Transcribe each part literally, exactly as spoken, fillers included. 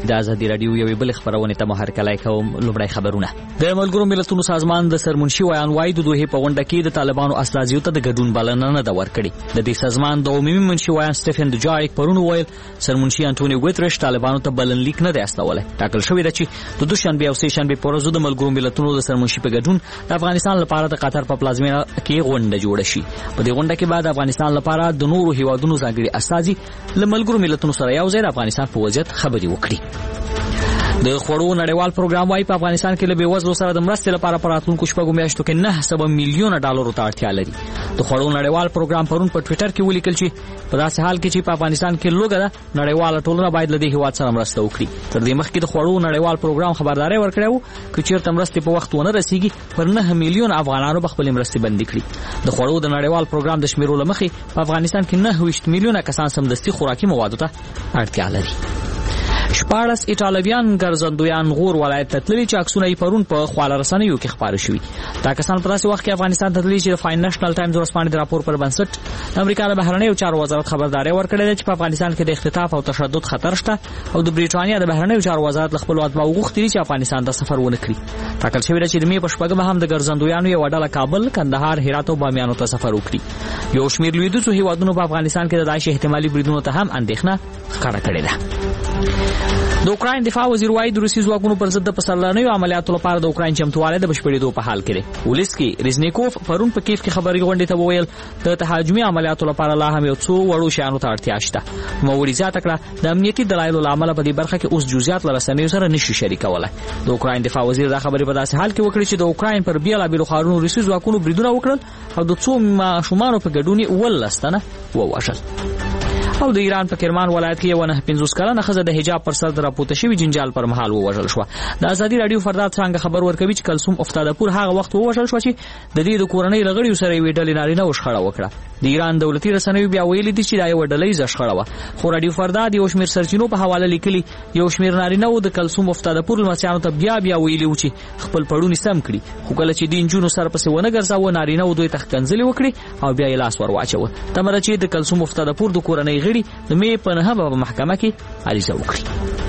د ازادي رادیو یوې بل خبرونه ته محرکلای کوم. لومړی خبرونه. د ملګرو ملتونو سازمان د سرمنشي ویان وای د دوه په غونډه کې د طالبانو استازیو ته د ګډون بلنه نه دا ورکړي. د دې سازمان د عمومي منشي ویان سټيفن دوجاریک پرون ویل سرمنشي انټونیو ګوتریش طالبانو ته بلنلیک نه دی استولای. ټاکل شوی دی چې د دوشنبه او سه شنبه په ورځو د ملګرو ملتونو د سرمنشي په ګډون د افغانستان لپاره د قطر په پلازمینه کې غونډه جوړه شي. په دې غونډه کې بعد افغانستان لپاره د نورو هیوادونو ځانګړي استازي له ملګرو ملتونو سره یو ځای د افغانستان په وضعیت خبري وکړي. د خوړو نړیوال پروګرام وايي په افغانستان کې له بیوزلو سره د مرستې لپاره په راتلونکو شپږو میاشتو کې نه سبا میلیونه ډالرو ته اړتیا لري. د خوړو نړیوال پروګرام پرون په ټوئیټر کې ولیکل چې په داسې حال کې چې په افغانستان کې لوګه ده نړیواله ټولنه باید له دې هیواد سره مرسته وکړي. تر دې مخکې د خوړو نړیوال پروګرام خبرداري ورکړې وه چې چیرته مرستې په وخت ونه رسیږي پر نه میلیونه افغانانو به خپلې مرستې بندي کړي. د خوړو د نړیوال پروګرام د شمیرو له مخې په افغانستان کې نه ویشت میلیونه کسان سمدستي خوراکي موادو ته اړتیا لري. شپاړس ایټالویان ګرځندویان غور ولایت ته تللي چې عکسونه یې پرون په خواله رسنیو کې خپاره شوي. دا کسان په داسې وخت کې افغانستان ته تللي چې د فاینانشل ټایمز ورځپاڼې د راپور پر بنسټ د امریکا د بهرنیو چارو وزارت خبرداری ورکړې ده چې په افغانستان کې د اختطاف او تشدد خطر شته او د بریټانیا د بهرنیو چارو وزارت له خپلو اتباعو غوښتي دي چې افغانستان ته سفر ونه کړي. ټاکل شوی ده چې د مې په شپږمه هم د ګرځندویانو یوه ډله کابل، کندهار، هرات او بامیانو ته سفر وکړي. یو شمېر لویدیځو هیوادونو په افغانستان کې د داعش احتمالي بریدونو ته هم اندېښنه ښکاره کړې ده. د اوکراین دفاع وزیر وايي د روسي ځواکونو پر ضد د سرلارنیو عملیاتو لپاره د اوکراین چمتووالی د بشپړېدو په حال کې دی. ولسکي ریزنیکوف پرون په کیف کې خبري غونډې ته وویل د تهاجمي عملیاتو لپاره لا هم یو څو وړو شیانو ته اړتیا شته. نوموړي زیاته کړه د امنیتي دلایلو له امله په دې برخه کې اوس جزئیات له رسنیو سره نشي شریکولی. د اوکراین دفاع وزیر دا خبرې په داسې حال کې وکړې چې د اوکراین پر بېلابېلو ښارونو روسي ځواکونو بریدونه وکړل او د څو ماشومانو په ګډون یې اوولس تنه ووژل. او د ایران په کرمان ولایت کې یو نه پنځوس کلنه ښځه د حجاب پر سر د راپورته شوي جنجال پر مهال ووژل شوه. د ازادي راډیو فرداد څانګه خبر ورکوي چې کلثوم افتادپور هغه وخت ووژل شوه چې د دې د کورنۍ له غړیو سره یوې ډلې نارینه شخړه وکړه. د ایران دولتي رسنیو بیا ویلي دي چې دا یوه ډلهییزه شخړه وه، خو راډیو فرداد یو شمېر سرچینو په حواله لیکلي یو شمېر نارینهو د کلثوم افتادپور لمسیانو ته بیا بیا ویلي و چې خپل پړوني سم کړي، خو کله چې د نجونو سر پسې ونه ګرځاوه نارینهو دوی ته ښکنځلې وکړې او بیا یې لاس ور واچوه. تمه ده چې د کلثوم افتادپور د کورنۍ غړي د مې په نهمه په محکمه کې عریضه وکړي.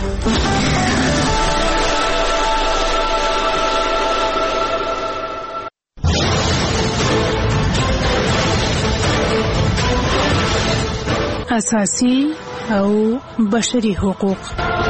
اساسي او بشري حقوق.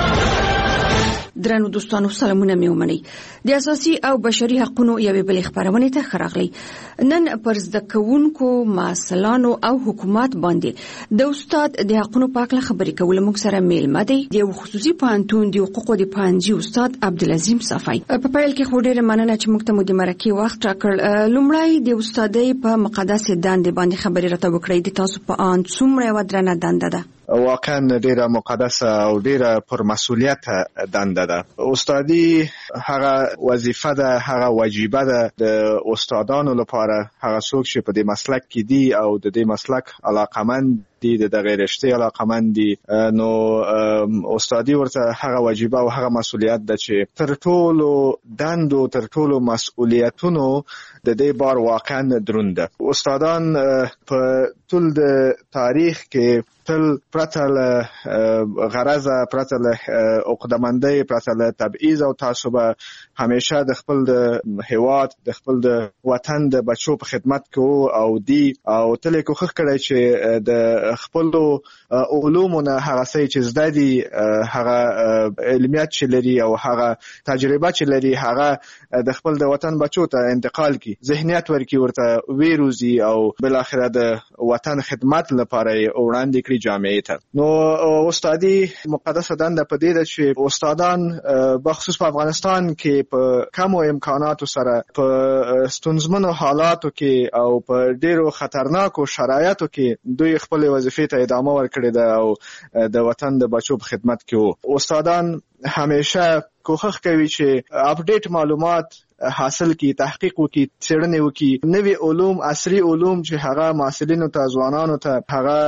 درنو دوستانو سلامونه مې ومنئ. د اساسي او بشري حقوقو یوې بلې خبرونه ته ښه راغلی. نن پر زده کوونکو، مسلانو او حکومت باندې د استاد د حقوقو په اړه خبرې کول موږ سره میلمه دی د یو خصوصي پوهنتون د حقوقو د پوهنځي استاد عبدالعظیم صفای. په پیل کې خو ډېره مننه چې موږ ته مو د مرکې وخت راکړ. لومړی د استادۍ په مقدسې دندې باندې خبرې راته وکړئ. د تاسو په اند څومره یوه درنه دنده ده؟ واقعا ډیره مقدسه او ډیره پرمسؤلیت دنده ده. استادي هغه وظیفه ده، هغه واجبه ده د استادانو لپاره. هغه څوک چې په دې مسلک کې دي او د دې مسلک علاقمند دي، د دغه رشتې علاقمند دي، نو استادي ورته هغه واجبه او هغه مسؤلیت ده چې تر ټولو دندو تر ټولو مسؤلیتونو د دې بار واقعا دروند ده. استادان په ټول د تاریخ کې تل پرته له غرضه، پرته له عقده‌مندۍ، پرته له تبعیض او تعصب همیشه د خپل د هیواد، د خپل د وطن د بچو په خدمت کې او دی او تل کوښښ کړی چې د خپلو علومو نه هغه څه چې زده دي، هغه علمیات چې لري او هغه تجربه چې لري، هغه د خپل د وطن بچو ته انتقال کړي، ذهنیت ورکړي، ورته ویروزي او بالاخره د وطن خدمت لپاره وړاندې کړي جامعې ته. نو استادي مقدسه دنده په دې ده چې استادان بخصوص په افغانستان کې په کمو امکاناتو سره په ستونزمنو حالاتو کې او په ډیرو خطرناکو شرایطو کې دوی خپل وظیفې ته ادامه ورکړې ده او د وطن د بچو په خدمت کې وو. استادان همیشه کوښښ کوي چې اپډیټ معلومات حاصل کی، تحقیق وکي، څېړنې وکي، نوي علوم، عصري علوم چې هغه محصلینو ته، ځوانانو ته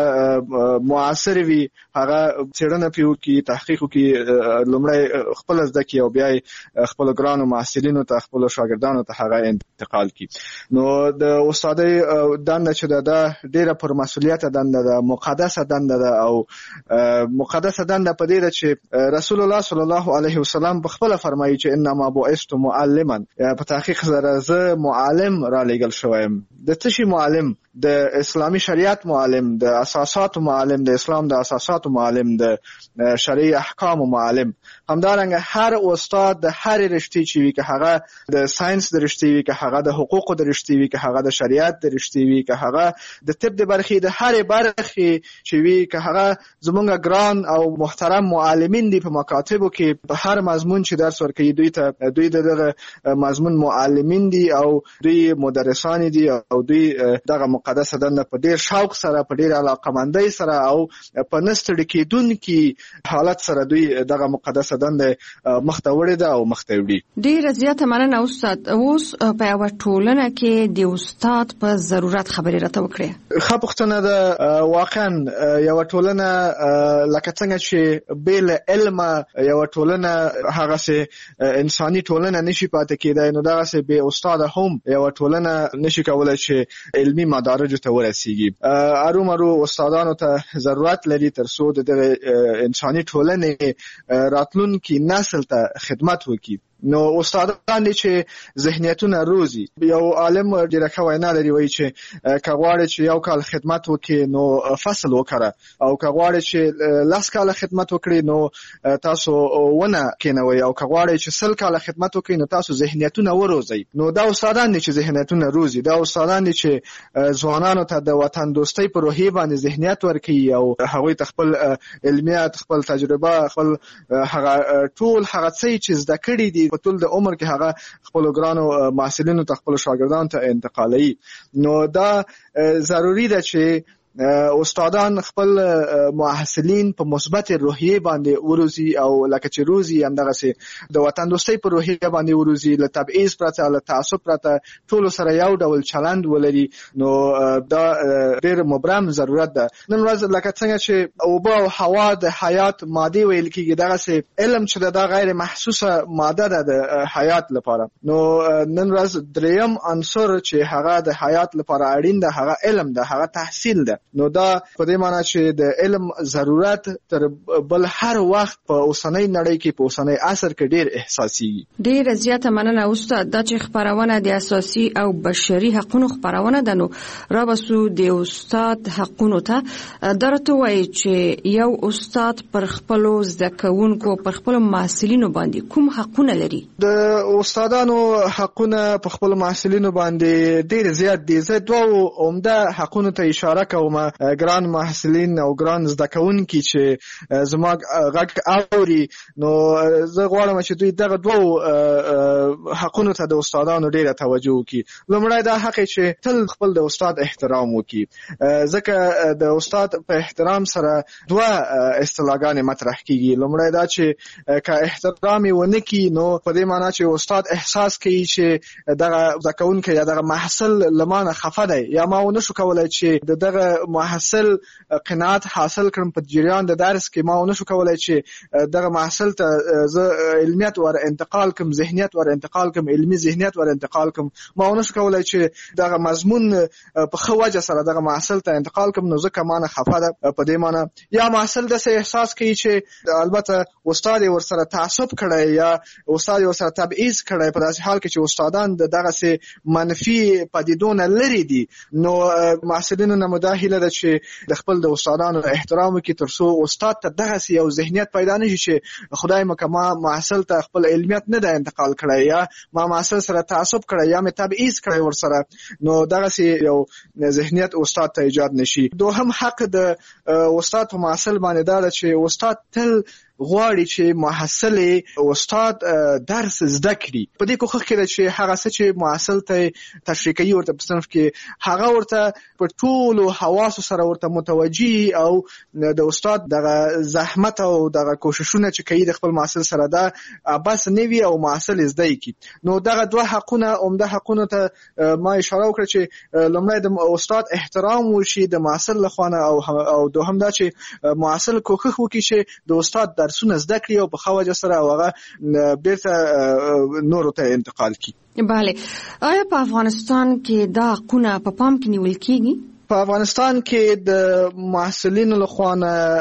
هغه معاصر وي، هغه څېړنه پې وکي، تحقیق وکي، لومړی خپله زده کړي او بیا یې خپلو ګرانو محصلینو ته، خپلو شاګردانو ته هغه انتقال کړي. نو د استادۍ دنده چې ده دا ډېره پرمسؤلیته دنده ده، مقدسه دنده ده، او مقدسه دنده په دې ده چې رسول الله صلی الله علیه وسلم په خپله فرمایي چې انما بعثت معلما، په تحقیق سره زه معلم را لېږل شوی یم. د څه شي معلم؟ د اسلامي شریعت معلم، د اساساتو معلم، د اسلام د اساساتو معلم، د شرعي احکامو معلم. همدارنګه هر استاد د هر رشتې چې وي، که هغه د ساينس د رشتې وي، که هغه د حقوقو د رشتې وي، که هغه د شریعت د رشتې وي، که هغه د طب د برخې د هرې برخې چې وي، که هغه زمونږ ګران او محترم معلمین دي په مکاتبو کې، په هر مضمون چې درس ورکوي دوی ته، دوی د دغه مضمون معلمین دي او دوی مدرسان دي او دوی دغه مقدسه دنده په ډېر شوق سره، په ډېر علاقمندۍ سره او په نه ستړي کېدونکي حالت سره دوی دغه مقدسه دنده مخ ته وړې ده او مخ ته وړي. ډېره زیاته مننه استاد. اوس په یوه ټولنه کې د استاد په ضرورت خبرې راته وکړې. ښه پوښتنه ده. واقعا یوه ټولنه لکه څنګه چې بې له علمه یوه ټولنه هغسې انساني ټولنه نشي پاتې کېدی، نو دغسې بې استاده هم یوه ټولنه نشي کولی چې علمي مدارجو ته ورسیږي. ارومرو استادانو ته ضرورت لري تر څو د دغه انساني ټولنې راتلونکي نسل ته خدمت وکړي. نو استادان دي چې ذهنیتونه روزي. یو عالم ډېره ښه وینا لري، وایي چې که غواړې چې یو کال خدمت وکړي نو فصل وکره، او که غواړې چې لس کاله خدمت وکړي نو تاسو ونه کېنوئ، او که غواړئ چې سل کاله خدمت وکړي نو تاسو ذهنیتونه وروزئ. نو دا استادان دي چې ذهنیتونه روزي، دا استادان دي چې ځوانانو ته د وطن دوستۍ په روحیې باندې ذهنیت ورکوي او هغوی ته خپل علمیات، خپل تجربه، خپل هغه ټول هغه څه چې زده کړي دي په ټول د عمر کې هغه خپلو ګرانو محصلینو ته، خپلو شاګردانو ته انتقالوي. نو دا ضروري ده چې استادان خپل محصلین په مثبت روحیه باندې وروزي، او لکه چې روزي همدغسې د وطن دوستۍ په روحیه باندې وروزي، له تبعیض پرته، له تعصب پرته ټولو سره یو ډول چلند ولري. نو دا ډېر مبرم ضرورت ده. نن ورځ لکه څنګه چې اوبه او هوا د حیات مادې ویل کېږي، دغسې علم چې دا غیر محسوسه ماده ده د حیات لپاره. نو نن ورځ دریم عنصر چې هغه د حیات لپاره اړین ده هغه علم ده، هغه تحصیل ده. نو دا په دې معنی چې د علم ضرورت تر بل هر وخت په اوسنۍ نړۍ کې، په اوسنۍ عصر کې ډېر احساسي. ډېره زیاته مننه استاد. دا چې خپرونه د اساسي او بشري حقونو خپرونه ده، نو رابسو د استاد حقونو ته. دا راته وایي چې یو استاد پر خپلو زده کوونکو، پر خپلو محصلینو باندې کوم حقونه لري؟ د استادانو حقونه په خپلو محصلینو باندې ډېر زیات دي. زه دوه عمده حقونو ته اشاره کوم. ګران محصلین او ګران زده کوونکي چې زما غږ اوري، نو زه غواړم چې دوی دغه دوه حقونو ته د استادانو ډېره توجه وکړي. لومړی دا حق چې تل خپل د استاد احترام وکړي، ځکه د استاد په احترام سره دوه اصطلاحګانې مطرح کېږي. لومړی دا چې که احترام یې ونه کړي نو په دې معنا چې استاد احساس کوي چې دغه زده کوونکی یا دغه محصل له ما نه خفه دی، یا ما ونه شو کولی چې د دغه محصل قناعت حاصل کړم په جریان د درس کې، ما ونه شو کولی چې دغه محصل ته زه علمیت ور انتقال کم، ذهنیت ور انتقال کم، علمي ذهنیت ور انتقال کم، ما ونه شو کولی چې دغه مضمون په ښه وجه سره دغه محصل ته انتقال کم، نو ځکه ما نه خفه ده. په دې معنی یا محصل داسې احساس کوي چې البته استاد یې ورسره تعصب کړی یا استاد یې ورسره تبعیض کړی، په داسې حال کې چې استادان د دغسې منفي پدیدو نه لرې دي. نو محصلینو نه مو دا هیله ده چې د خپل د استادانو احترام وکړي، تر څو استاد ته دغسې یو ذهنیت پیدا نه شي چې خدای مکه ما محصل ته خپل علمیت نه ده انتقال کړی، یا ما محصل سره تعصب کړی، یا مې تبعیض کړی ورسره. نو دغسې یو ذهنیت استاد ته ایجاد نشي. دوهم حق د استاد په محصل باندې دا ده چې استاد تل غواړي چې محصل استاد درس زده کړي. په دې کوښښ کې چې هغه څه چې محصل ته تشریح کوي ورته په صنف کې هغه ورته په ټولو حواسو سره ورته متوجي او د استاد دغه زحمت او دغه کوششونه چې کوي د خپل محصل سره دا بس نوي او محصل زده کی. نو دغه دوه حقونه عمده حقونه ته ما اشاره وکړه چې لومړی د استاد احترام وشي د محصل لخوا او او دوهم دا چې محصل کوښښ وکړي چې د استاد درسونه زده کړي او په ښه وجه سره هغه بیرته نورو ته انتقال کړي. بله، آیا په افغانستان کې دا حقونه په پام کې نیول کیږي؟ په افغانستان کې د محصلینو لخوا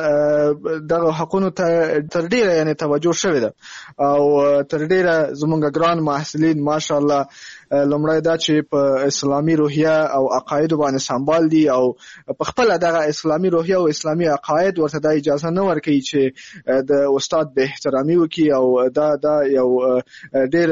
دغه حقونو ته تر ډیره یعنی توجه شوې ده او تر ډیره زموږ ګران محصلین ماشاءالله لومړی دا چې په اسلامي روحیه او عقاید باندې سمبال دي او په خپل دغه اسلامي روحیه او اسلامي عقاید ورته د اجازه نه ورکوي چې د استاد به احترامي وکړي او دا دا یو ډیر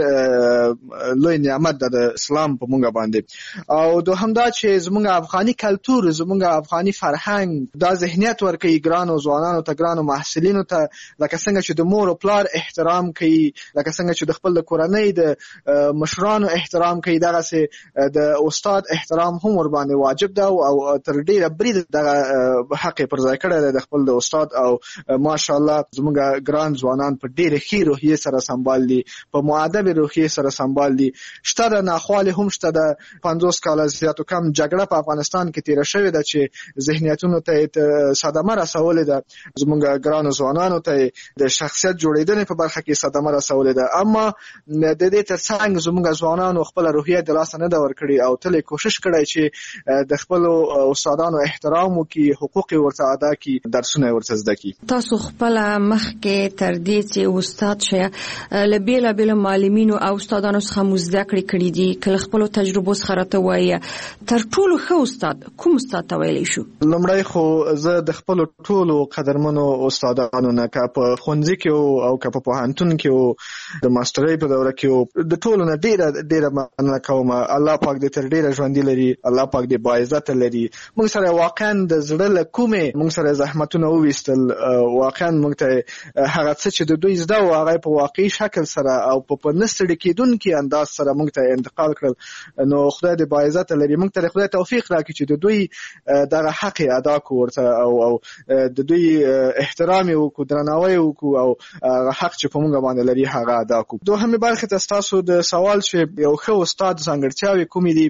لوی نعمت ده د اسلام په مونږ باندې. او دوهم دا چې زموږ افغاني کلتور زموږ افغاني فرهنګ دا ذهنیت ورکوي ګرانو ځوانانو ته ګرانو محصلینو ته لکه څنګه چې د مور او پلار احترام کوي لکه څنګه چې د خپل د کورنۍ د مشرانو احترام کوي دغه سه د استاد احترام هم ور باندې واجب ده او تر ډیره برید دغه حق پر ځای کړی د خپل د استاد او ماشاءالله زموږ ګران ځوانان په ډیره ښه روحیه سره سمبال دي په مؤدب روحیه سره سمبال دي. شته د ناخواله هم شته د پنځوس کال زیاتو کم جګړه په افغانستان کې تیر شوې ده چې ذهنیتونو ته صدمه رسولې ده زموږ ګران ځوانانو ته د شخصیت جوړیدنې په برخه کې صدمه رسولې ده. اما د دې ترڅنګ زموږ ځوانانو خپل روحیه د لاس نه دا ورکړي او تل کوشش کړي چې د خپل استادانو احترام وکړي حقوق ورته ادا کړي درسونه ورته زده کړي. تاسو خپل مخ کې تر دې چې استاد شه لبیلا بل معلمینو او استادانو څخه مزده کړی کړي دي کله خپل تجربه څخه راته وایي تر ټولو ښه استاد کوم استاد ته ویلی شو؟ لومړی خو زه د خپل ټولو قدرمنو استادانو نه که په ښوونځي کې او که په پوهنتون کې او د ماسترۍ په دوره کې د ټولو نه ډیره ډیره مننه کوم. الله پاک دې تر ډیره ژوندي لري الله پاک دې باعزت لري. موږ سره واقعا د زړه له کومې موږ سره زحمتونه وویستل واقعا موږ ته هغه څه چې د دوی زده و هغه په واقعي شکل سره او په نستړي کېدونکي انداز سره موږ ته انتقال کړل. نو خدای دې باعزت لري. موږ ته خدای توفیق راکړي چې د دوی دغه حق ادا کړو ورته او او د دوی احترام وکړو درناوی وکړو او حق چې په موږ باندې لري هغه ادا کړو. دوهمه برخه تاسو د سوال چې یو ښه استاد ځانګړتیاوې کومې دي؟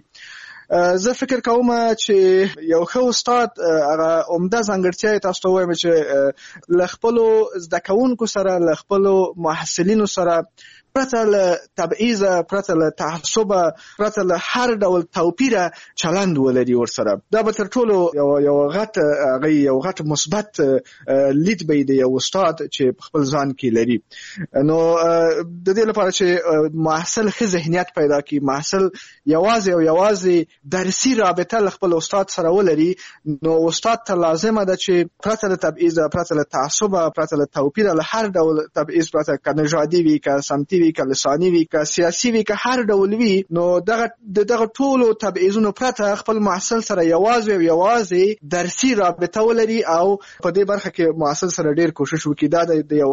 زه فکر کوم چې یو ښه استاد هغه عمده ځانګړتیا تاسو ته وایم چې ل خپل زده کوونکو سره ل خپل محصلینو سره پرته له تبعیض پرته له تعصب پرته له هر ډول توپیر چلند ولري ورسره. دا به تر ټولو یو یو غټ هغه یو غټ مثبت لید به دی یو استاد چې خپل ځان کې لري. نو د دې لپاره چې محصل ښه ذهنیت پیدا کړي محصل یوازې او یوازې درسي رابطه له خپل استاد سره ولري نو استاد ته لازمه ده چې پرته له تبعیض پرته له تعصب پرته له توپیر له هر ډول تبعیض پرته که نژادي وي که سمتي وي که لساني وي که سیاسي وي که هر ډول وي نو دغه دغه ټولو تبعیضونو پرته خپل محصل سره یوازې او یوازې درسي رابطه ولري او په دې برخه کې محصل سره ډیر کوشش وکړي. دا د یو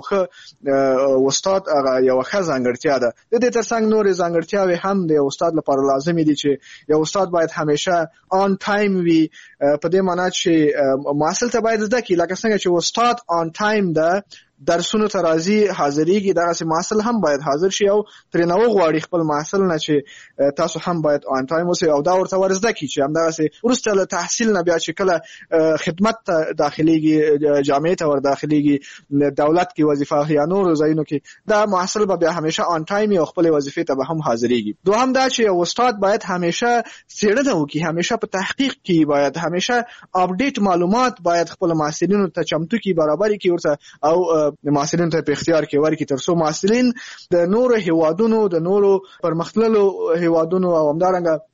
ښه استاد هغه یو ښه ځانګړتیا ده. د دې ترڅنګ نورې ځانګړتیاوې هم د استاد لپاره لازمي دي چې یو استاد باید همیشه آن ټایم وي. په دې معنی چې محصل ته باید زده کړي لکه څنګه چې استاد آن ټایم ده درسونو ته راځي حاضرېږي دغسې محصل هم باید حاضر شي او ترې نه وغواړي خپل محصل نه چې تاسو هم باید آن ټایم اوسئ او دا ورته ور زده کړي چې همدغسې وروسته له تحصیل نه بیا چې کله خدمت ته داخلېږي جامعې ته ور داخلېږي دولت کې وظیفه یا نورو ځایونو کې دا محصل به بیا همیشه آن ټایم او خپلې وظیفې ته به هم حاضرېږي. دوهم دا چې یو استاد باید همیشه څېړنه وکړي همیشه په تحقیق کې باید همیشه اپډیټ معلومات باید خپل محصلینو ته چمتو کړي برابرې کړي ورته او محصلین ته په اختیار کې ورکړي ترڅو محصلین د نورو هیوادونو د نورو پرمختللو هیوادونو او همدارنګه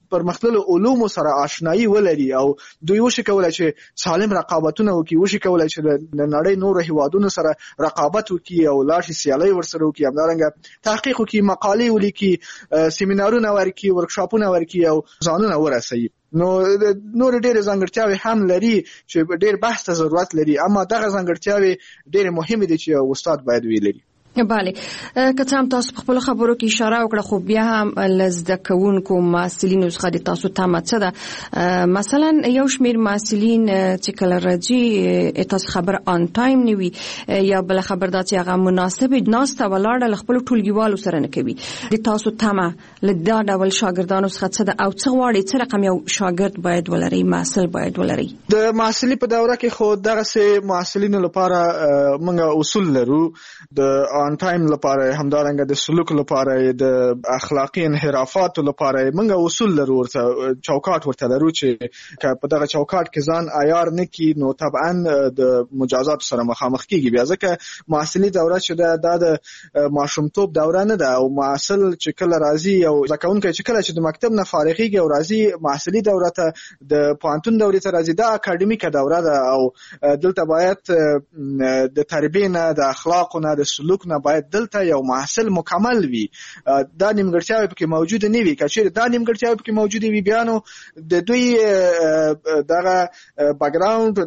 پرمختللو علومو سره آشنایی ولري او دوی وشي کولای چې سالم رقابتونه وکړي، وشي کولای چې د نړۍ نورو هیوادونو سره رقابت وکړي او لاړ شي سیالۍ ورسره وکړي، همدارنګه تحقیق وکړي، مقالې ولیکي، سیمینارونه ورکړي، ورکشاپونه ورکړي او ځانونه ورسوي. نو نور ډېر ځانګړتیاوې هم لري چې ډېر بحث ته ضرورت لري، اما دغه ځانګړتیاوې ډېر مهمه دي چې استاد باید ویلري. بله، که څه هم تاسو په خپل خبرو کې اشاره وکړه، خو بیا هم لزده کوونکو محصلینو څخه د تاسو تمه څه ده؟ مثلا یو شمیر محصلین چې کله راځي تاسو خبر آن ټایم نیوي یا بل خبر دا چې هغه مناسب ناسته ولاړه ل خپل ټولګیوالو سره نه کوي، د تاسو تمه ل دا ډول شاګردانو څخه څه ده او څه غواړي، څه رقم یو شاګرد باید ولري، محصل باید ولري؟ د محصلي په دوره کې خو دغه سه محصلینو لپاره موږ اصول لرو، د آن ټایم لپاره، همدارنګه د سلوک لپاره، د اخلاقی انحرافاتو لپاره موږ اصول لرو، ورته چوکاټ ورته لرو چې په دغه چوکاټ کې ځان عیار نه کی نو طبعا د مجازات سره مخامخ کیږي. بیا ځکه محصلي دوره چې دا د ماشومتوب دوره نه ده، او محصل چې کله راځي او ځکهونکي چې کله چې د مکتب نه فارغيږي او راځي محصلي دوره ته، د پوهنتون دورې ته راځي، دا اکاډمیکه دوره ده او دلته باید د تربیې نه، د اخلاقو نه، د سلوک نه باید دلته یو محصل مکمل وي. دا نیمګړتیاوې پکې موجود نه وي. که چیرې دا نیمګړتیاوې پکې موجود وي، بیا نو د دوی دغه بیکګراوند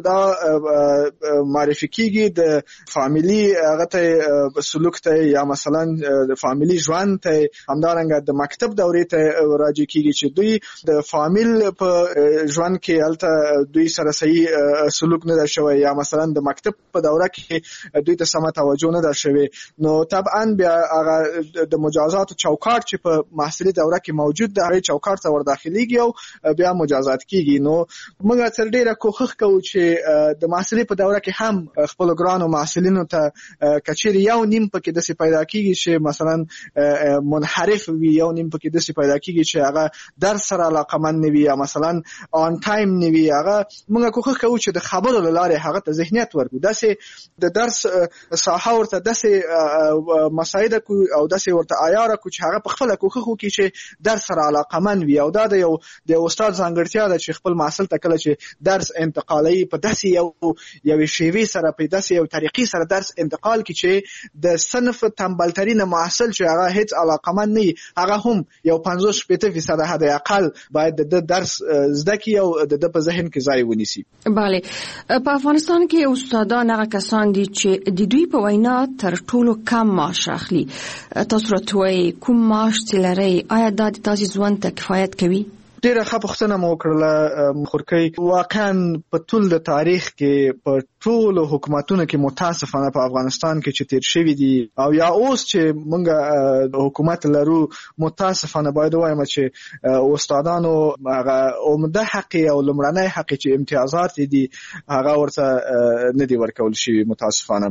دا معرفي کیږي د فامیلی هغه ته، سلوک ته، یا مثلا د فامیلی ژوند ته، همدارنګه د مکتب دورې ته راځي کیږي چې دوی د فامیل په ژوند کې الته دوی سره صحیح سلوک نه در شوی، یا مثلا د مکتب په دوره کې دوی ته سمه توجه نه در شوی. نو طبعا بیا هغه د مجازات چوکاټ چې په محصلي دوره کې موجود ده، هغه چوکاټ ته ور داخليږي او بیا مجازات کیږي. نو موږ تر ډیره کوښښ کوو چې د محصلي په دوره کې هم خپل ګرانو محصلینو ته کچېر یو نیم پکې د څه پیدا کیږي چې مثلا منحرف وي، یو نیم پکې د څه پیدا کیږي چې هغه درس سره علاقمند نه وي، یا مثلا آن ټایم نه وي. هغه موږ کوښښ کوو چې د خبرو لاره هغه ته ذهنیت ورکړو، داسې د درس ساحه ورته داسې مساعده کو او داسې ورته عیاره کو چې هغه په خپل کوښښ وکړي چې درس سره علاقمند وي. او دا د یو د استاد ځانګړتیا ده چې خپل محصل ته کله چې درس انتقالي په داسې یو یو شیوه سره، په داسې یو طریقې سره درس انتقال کړي چې د صنف تنبلترین محصل چې هغه هیڅ علاقمند نه، هغه هم یو پنځوس شپږ فیصد حد اقل باید د درس زده کړي او د په ذهن کې ځای ونیسي. بله، په افغانستان کې استادان هغه کسان دي چې د دوی په وینا تر ټولو کم معاش اخلي. تاسو راته کوم معاش چې لرئ، آیا دا د تاسو ژوند ته کفایت کوي؟ ډیره ښه پوښتنه مو وکړله خورکۍ. واقعا په ټول د تاریخ کې په ټولو حکومتونو کې متاسفانه په افغانستان کې چې تیر شوي دي او یا اوس چې موږ حکومت لرو، متاسفانه باید وایم چې استادانو هغه عمده حق او لومړنی حق چې امتیازات دي هغه ورته نه دي ورکول شوي متاسفانه،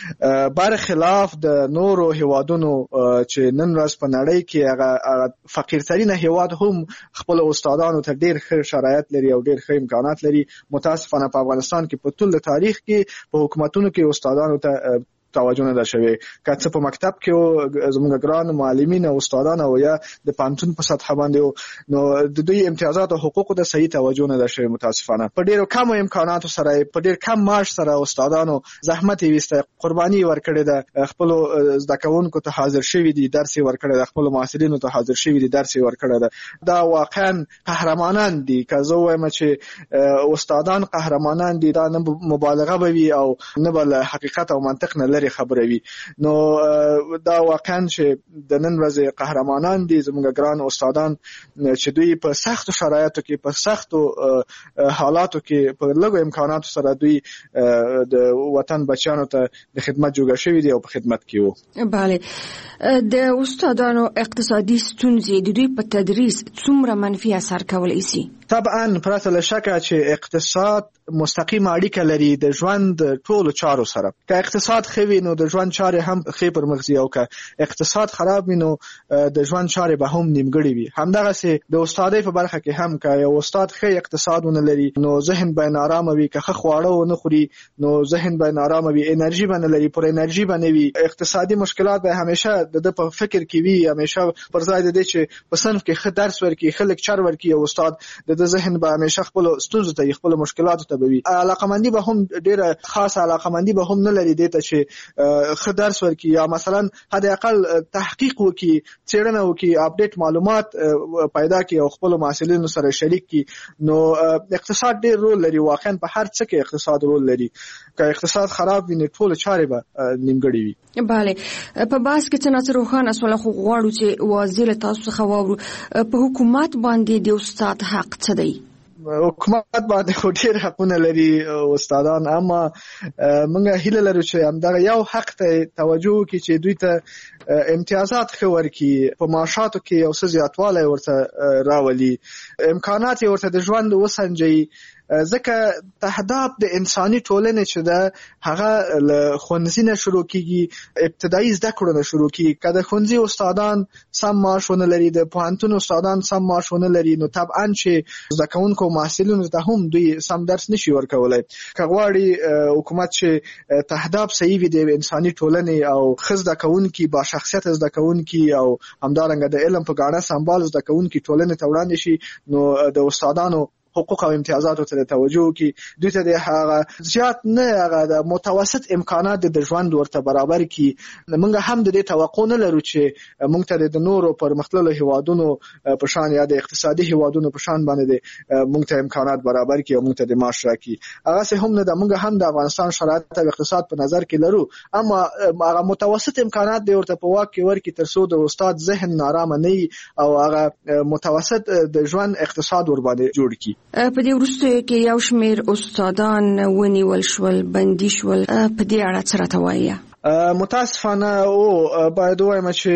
برخلاف د نورو هیوادونو چې نن ورځ په نړۍ کې هغه فقیرترین هیواد هم خپل استادانو ته ډیر ښه شرایط لري او ډیر ښه امکانات لري. متاسفانه په افغانستان کې په ټول تاریخ کې په حکومتونو کې استادانو ته توجه نه ده شوی. که څه په مکتب کې زموږ ګران معلمین او استادان او یا د پانتون په سطح باندې، نو د دوی امتیازات او حقوقو ته صحیح توجه نه ده شوی. متاسفانه په ډیرو کم امکاناتو سره، په ډیر کم معاش سره استادانو زحمت ویسته، قرباني ورکړې ده، خپل زده کوونکو ته حاضر شوي دي، درس ورکړي ده، خپل محصلینو ته حاضر شوي دي، درس ورکړي ده. دا واقعا قهرمانان دي. که زه وایم چې استادان قهرمانان دي، دا نه مبالغه به وي او نه بل حقیقت او منطق نه لري خبره وي. نو دا واقعا چې د نن ورځې قهرمانان دي زموږ ګران استادان چې دوی په سختو شرایطو کې، په سختو حالاتو کې، په لږو امکاناتو سره دوی د وطن بچیانو ته د خدمت جوګه شوي دي او په خدمت کې وو. بله، د استادانو اقتصادي ستونزې د دوی په تدریس څومره منفي اثر کولی شي؟ طبعا پرته له شکه چې اقتصاد مستقیم اړیکه لري د ژوند ټولو چارو سره. که اقتصاد ښه وي نو د ژوند چارې هم ښې پر مخ ځي، او که اقتصاد خراب وي نو د ژوند چارې به هم نیمګړې وي. همدغسې د استادۍ په برخه کې هم که یو استاد ښه اقتصاد ونه لري نو ذهن به نارامه وي، که ښه خواړه ونه خوري نو ذهن به نارامه وي، انرژي به نه لري، پر انرژي به نه وي. اقتصادي مشکلات به همیشه د ده په فکر کې وي، همیشه پر ځای د دې چې په صنف کې ښه درس ورکړي، ښه لیکچر ورکړي، او استاد د ده ذهن به همیشه خپلو ستونزو ته خپلو مشکلاتو ته به وي. علاقمندي به هم ډېره خاصه علاقمندي به هم نه لري دې ته چې ښه درس ورکړي یا مثلا حد اقل تحقیق وکړي، څېړنه وکړي، اپډیټ معلومات پیدا کړي او خپلو محصلینو سره شریک کړي. نو اقتصاد ډېر رول لري، واقعا په هر څه کې اقتصاد رول لري. که اقتصاد خراب وي نو ټولې چارې به نیمګړې وي. بله، په بحث کې څه نه څه روښانه شوله، خو غواړو چې واضح له تاسو څخه واورو په حکومت باندې د استاد حق څه دی؟ حکومت باندې خو ډېر حقونه لري استادان، اما موږ هیله لرو چې همدغه یو حق ته توجه وکړي چې دوی ته امتیازات ښه ورکړي، په معاشاتو کې یو څه زیاتوالی ورته راولي، امکانات یې ورته د ژوند وسنجوي. ځکه تهداب د انساني ټولنې چې ده هغه له ښوونځي نه شروع کېږي، ابتدایي زده کړو نه شروع کېږي. که د ښوونځي استادان سم معاش ونه لري، د پوهنتون استادان سم معاش ونه لري، نو طبعا چې زده کوونکو محصلینو ته هم دوی سم درس نشي ورکولی. که غواړي حکومت چې تهداب صحیح وي د انساني ټولنې او ښه زده کوونکي، با شخصیت زده کوونکي او همدارنګه د علم په ګاڼه سمبال زده کوونکي ټولنې ته وړاندې شي، نو د استادانو حقوق او امتیازاتو ته توجه وکړي، دوی ته د هغه زیات نه هغه د متوسط امکانات د ژوند ورته برابر کړي. موږ هم د دې توقع نه لرو چې موږ ته د نورو پرمختللو هیوادونو په شان یا د اقتصادي هیوادونو په شان باندې موږ ته امکانات برابر کړي او موږ ته د معاش راکړي. هغسې هم نه ده. موږ هم د افغانستان شرایط او اقتصاد په نظر کې لرو، اما هغه متوسط امکانات د ورته په واک کې ورکړي تر څو د استاد ذهن نارامه نه وي او هغه متوسط د ژوند اقتصاد ور باندې جوړ کړي. په دې وروستیو کې یو شمېر استادان ونیول شول، بندي شول، په دې اړه څه راته وایي؟ متاسفانه او باید وایم چې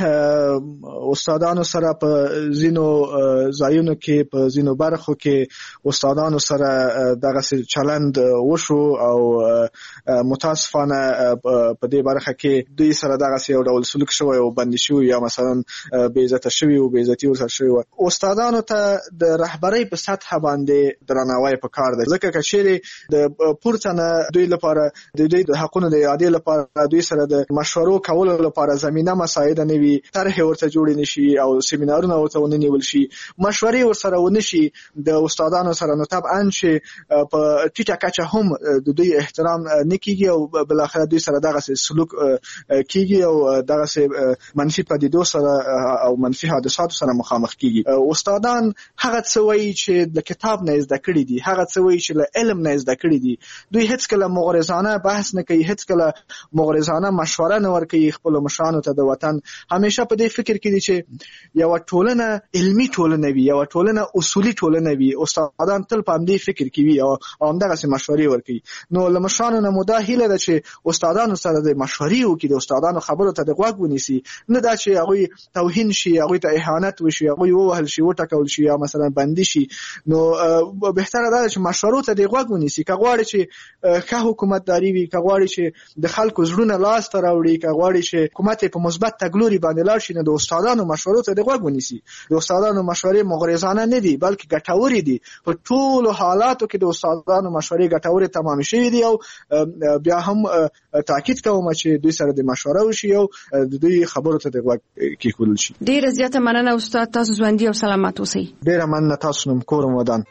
استادانو سره په ځینو ځایونو کې په ځینو برخو کې استادانو سره دغه چلند وشو او متاسفانه په دې برخه کې دوی سره دغه یو ډول سلوک شوی او بندي شوی یا مثلا بې عزته شوی او بې عزتي ورسره شوی. استادانو ته د رهبرۍ په سطح باندې درناوی پکار دی، ځکه که چیرې د پورته نه دوی لپاره د دوی د حقونو د اعادې لپاره دوی سره د مشورو کولو لپاره زمینه مساعده نه وي، طرحې ورته جوړې نشي او سیمینارونه ورته ونه نیول شي، مشورې ورسره ونه شي د استادانو سره، نو طبعا چې په ټیټه کچه هم د دوی احترام نه کیږي او بالاخره دوی سره دغه سلوک کیږي او دغه منفي پدیدو سره او منفي حادثاتو سره مخامخ کیږي. استادان هغه څه وایي چې د کتاب نه زده کړي دي، هغه څه وایي چې له علم نه زده کړي دي. دوی هیڅ کله مغرضانه بحث نه کوي، هیڅ کله مغرضانه مشوره نه ورکوي خپل مشرانو ته د وطن. همیشه په دې فکر کې دي چې یو ټولنه علمي ټولنه وي، یو ټولنه اصولي ټولنه وي. استادان تل په دې فکر کې وي او همدغه مشورې ورکوي. نو له مشرانو نه مو دا هیله ده چې استادانو سره د مشورې وکړي، د استادانو خبرو ته د غوږ ونیسي، نه دا چې هغوی توهین شي، هغوی ته اهانت وشي، هغوی ووهل شي، وټکول شي یا مثلا بندي شي. نو بهتره ده چې مشورو ته د غوږ ونیسي. که غواړي چې ښه حکومتداري وي، که غواړي چې د خلکو زړونه لاس ته راوړي، که غواړي چې حکومت په مثبت تګلوري باندې لاړ شي، نو د استادانو مشورو ته د غوږ ونیسي. د استادانو مشورې مغرضانه نه دي بلکې ګټورې دي. په ټولو حالاتو کې د استادانو مشورې ګټورې تمام شوي دي او بیا هم تاکید کوم چې دوی سره د مشوره وشي او د دوی خبرو ته د غوږ کېښودل شي. ډېره زیاته مننه استاد، تاسو ژوندي او سلامت اوسئ. ډېره مننه، تاسو نوم کور و ودان.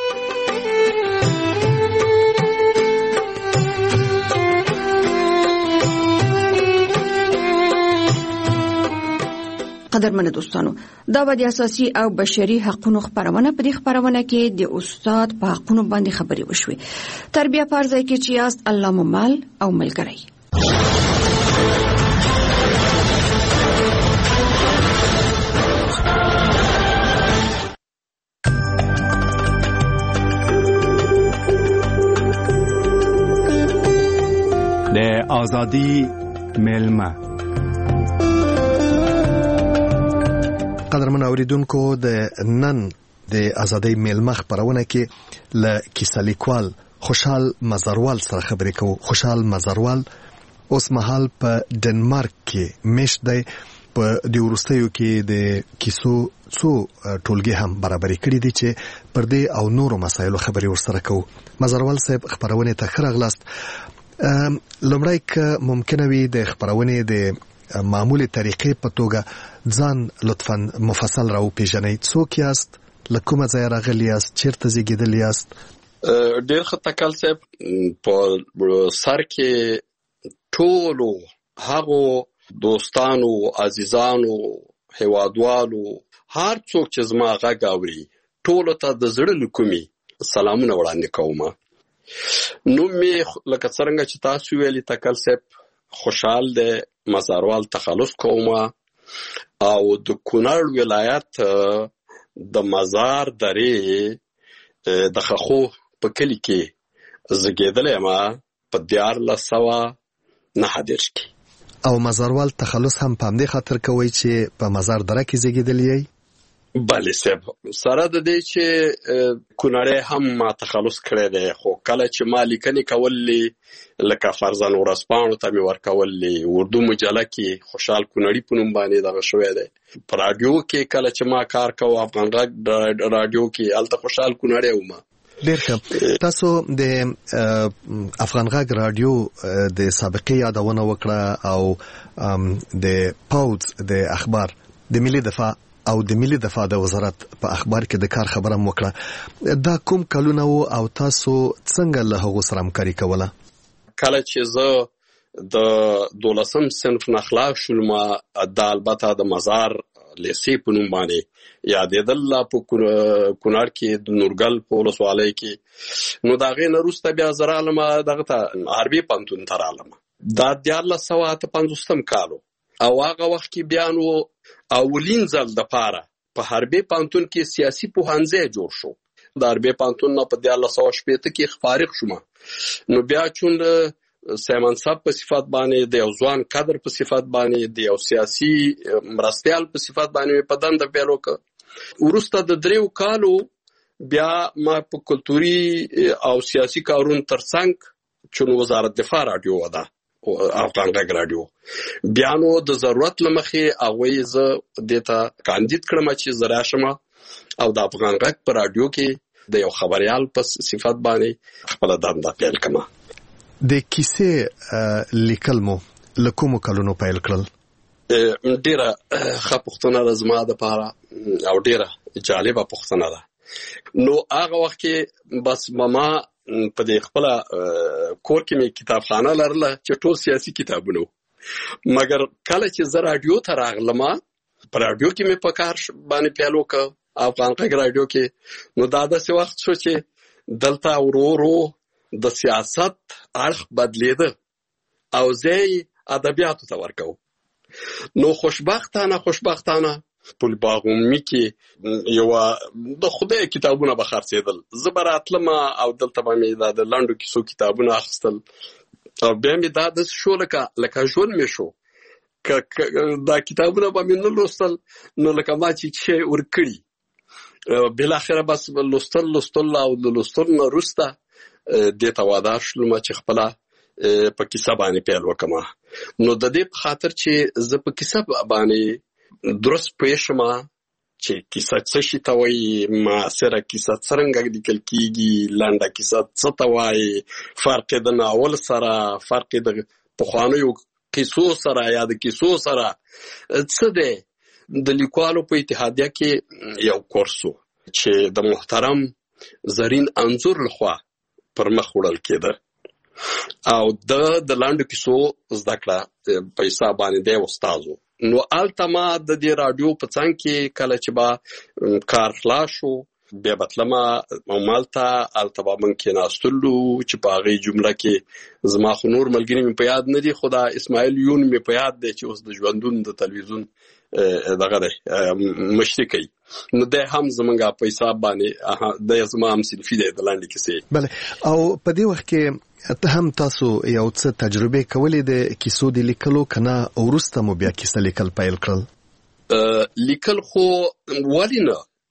قدرمنو دوستانو، دا به د اساسي او بشري حقوقو خبرونه په دې خبرونه کې د استاد په حقوقو باندې خبرې وشوي. تربیه پرځای کې چې یاست الله ممال او ملګری. د آزادی ملما. قدرمن اوریدونکو، د نن د ازادۍ میلمه خبرونه کې ل کیسه لیکوال خوشحال مزروال سره خبرې کوو. خوشحال مزروال اوس مهال په ډنمارک کې مشت دی. په د وروستیو کې د کیسو څو ټولګي هم برابرې کړي دي چې پر دې او نورو مسایلو خبرې ورسره کوو. مزروال صاحب خبرونه ته ښه راغلاست. لومړی که ممکنه وي د خبرونې د معمولي طریقې په توګه ځان لطفا مفصل راو پیژنئ. څوک یاست؟ له کومه ځایه راغلي یاست؟ چیرته زیږېدلي یاست؟ ډېر ښه تکل صاحب. په سر کې ټولو هغو دوستانو، عزیزانو، هیوادوالو، هر څوک چې زما غږ اوري ټولو ته د زړه له کومې سلامونه وړاندې کوم. نوم مې لکه څرنګه چې تاسو ویلي تکل صاحب خوشحال دی مزروال تخلص کوم او د کونړ ولایت د مزار درې د خخو په کلی کې زیږېدلی یم په دیارلس سوه نهه دېرش کې. او مزروال تخلص هم په همدې خاطر کوئ چې په مزار دره کې زیږېدلی یئ؟ بله صاحب، سره د دې چې کونړی هم ما تخلص کړی دی، خو کله چې ما لیکنې کولې لکه فرضاً ورځپاڼو ته مې ورکولې، اردو مجله کې خوشحال کونړي په نوم باندې دغه شوی دی. په راډیو کې کله چې ما کار کوو افغان غږ راډیو کې هلته خوشحال کونړی وم. ډېر ښه. تاسو د افغان غږ راډیو د سابقې یادونه وکړه او د پوځ د اخبار د ملي دفاع او د ملي دفاع د وزارت په اخبار کې د کار خبره مو وکړه. دا کوم کلونه وو او تاسو څنګه له هغو سره همکاري کوله؟ کله چې زه د دولسم صنف نه خلاص شولم، دا البته د مزار لیسې په نوم باندې یادېدل په کونړ کې د نورګل په ولسوالۍ کې. نو د هغې نه وروسته بیا زه رالم دغه ته حربي پوهنتون ته رالم. دا دیارلس سوه اته پنځوسم کال و او هغه وخت کې بیا نو اولین ځل دپاره په حربي پوهنتون کې سیاسي پوهنځی جوړ شو. د حربي پوهنتون نه په دیارلس سوه شپېته کې فارغ شوم. نو بیا چون سیمنصب په صفت باندې د یو ځوان کادر په صفت باندې د یو سیاسي مرستیال په صفت باندې په دنده پیل وکړه. وروسته د دریو کالو بیا ما په کلتوري او سیاسي کارونو ترڅنګ چون وزارت دفاع راډیو وده افغان غږ راډیو، بیا نو د ضرورت له مخې هغوی زه دې ته کاندید کړم چې زه راشم او د افغان غږ په راډیو کې د یو خبریال په صفت باندې خپله دنده پیل کړم. د کیسې لیکل مو له کومو کلونو پیل کړل؟ ډېره ښه پوښتنه ده زما دپاره او ډېره جالبه پوښتنه ده. نو هغه وخت کې بس ما په دې خپله کور کې مې کتابخانه لرله چې ټول سیاسي کتابونه وو. مګر کله چې زه راډیو ته راغلم، په راډیو کې مې په کار باندې پیل وکړ افغان غږ راډیو کې. نو دا داسې وخت شو چې دلته ورو ورو د سیاست اړخ بدلېده او زه ادبیاتو ته ورکوم. نو خوشبختانه خوشبختانه پل باغومي کې یو د خدای کتابونه به خرڅېدل. زه به راتلم او دلته به مې دا د لنډو کیسو کتابونه اخیستل او بیا مې دا داسې شو لکه لکه ژوند مې شو. که دا کتابونه به مې نه لوستل نو لکه ما چې شی ورکړي. بالاخره بس لوستل لوستل او د لوستلو نه وروسته دې ته وادار شولم چې خپله په کیسه باندې پیل وکړم. نو د دې په خاطر چې زه په کیسه باندې درست پوه شم چې کیسه څه شي ته وایي، معاصره کیسه څرنګه لیکل کیږي، لنډه کیسه څه ته وایي، فرق د ناول سره، فرق د پخوانیو کیسو سره یا د کیسو سره څه دی. د لیکوالو په اتحادیه کې یو کورس و چې د محترم زرین انځور لخوا پر مخ وړل کېده او د د لنډو کیسو زده کړه په حساب باندې دی استاد و. نو هلته ما د دې راډیو په څنګ کې کله چې به کار خلاص شو بیا به تلم همالته، هلته به موږ کېناستلو چې په هغې جمله کې زما خو نور ملګري مې په یاد نه دي، خو دا اسماعیل یون مې په یاد دی چې اوس د ژوندون د تلویزیون دغه دی مشري کوي. نو دی هم زمونږ په حساب باندې دی زما هم صنفي دی د لنډې کیسې. بله، او په دې وخت کې ته هم تاسو یو څه تجربې کولې د کیسو د لیکلو که نه وروسته مو بیا کیسه لیکل پیل کړل؟ لیکل خو ولې نه،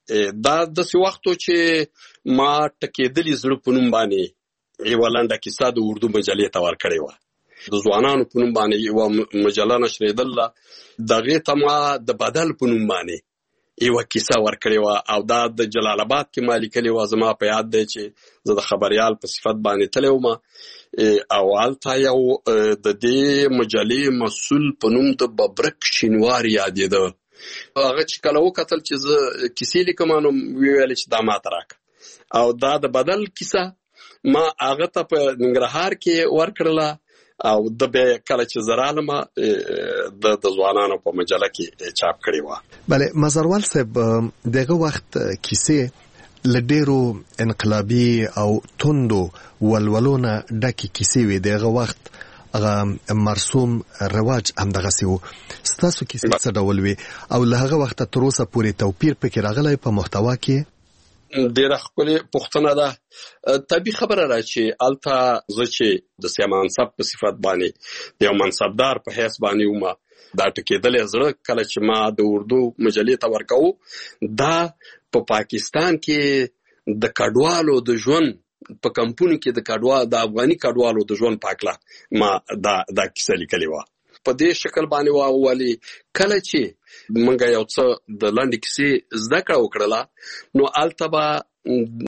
دا د سی وختو چې ما ټکېدلې زړه په نوم باندې یو لنډه کیسه د اردو مجلې ته ورکړې وه. د ځوانانو په نوم باندې یو مجله نشرېدله، دغې ته ما د بدل په نوم باندې یو کیسه ورکړې وه او دا د جلال آباد کې ما لیکلې وه. زما په یاد دی چې زه د خبریال په صفت باندې تللی وم او هلته یو د دې مجلې مسؤل په نوم د ببرک شینوار یادېده. هغه چې کله وکتل چې زه کیسې لیکم نو ویل چې دا ماته راکړه او دا د بدل کیسه ما هغه ته په ننګرهار کې ورکړله او د به کله چې زرالم د د ځوانانو په مجله کې چاپ کړی و. بله مزروال صاحب دغه وخت کیسې لډیرو انقلابي او توندو ولولونه ډکه کیسې وي. دغه وخت هغه مرسوم رواج هم دغه سی وو. ستاسو کیسې څه ډول وي او له هغه وخت تر اوسه پورې توپیر پکې راغلی په محتوا کې؟ ډیره ښکلې پوښتنه ده. طبیعي خبره ده چې هلته زه چې د سیاسي منصب په صفت باندې د یو منصبدار په حیث باندې وم، دا ټکېدلی زړه کله چې ما د اردو مجلې ته ورکوو، دا په پاکستان کې د کډوالو د ژوند په کمپونو کې د کډوالو د افغاني کډوالو د ژوند په هکله ما دا دا کیسه لیکلې وه. په دې شکل باندې وه ولې کله چې موږ یو څه د لنډې کیسې زده کړه وکړله نو هلته به